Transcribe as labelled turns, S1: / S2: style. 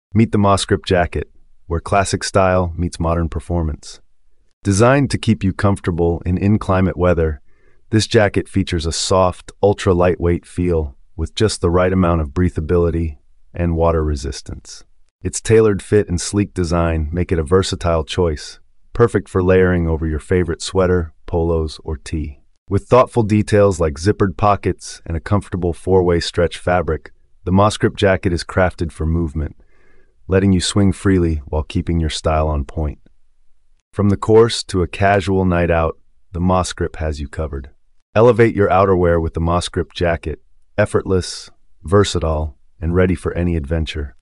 S1: Meet the Moscript jacket, where classic style meets modern performance. Designed to keep you comfortable in inclement weather, this jacket features a soft, ultra-lightweight feel with just the right amount of breathability and water resistance. Its tailored fit and sleek design make it a versatile choice, perfect for layering over your favorite sweater, polos, or tee. With thoughtful details like zippered pockets and a comfortable four-way stretch fabric, the Moscript jacket is crafted for movement, letting you swing freely while keeping your style on point. From the course to a casual night out, the Moscript has you covered. Elevate your outerwear with the Moscript jacket, effortless, versatile, and ready for any adventure.